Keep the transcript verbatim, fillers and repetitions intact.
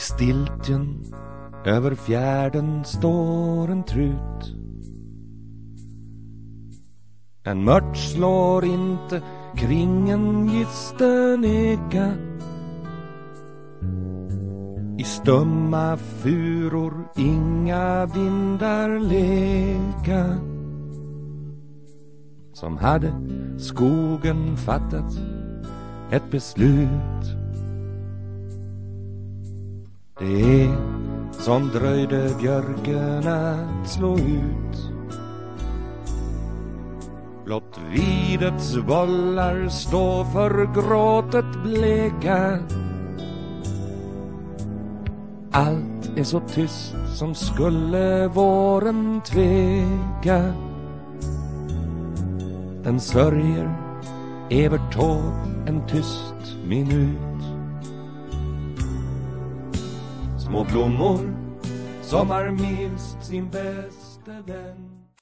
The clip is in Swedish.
stiltjen över fjärden står en trut. En mört slår inte kring en gisten eka. I stumma furor inga vindar leka. Som hade skogen fattat ett beslut. Det är som dröjde björken att slå ut. Blott videts bollar stå för gråtet bleka. Allt är så tyst som skulle våren tveka. Den sörjer Evert Taube en tyst minut. Små blommor som har minst sin bäste vän.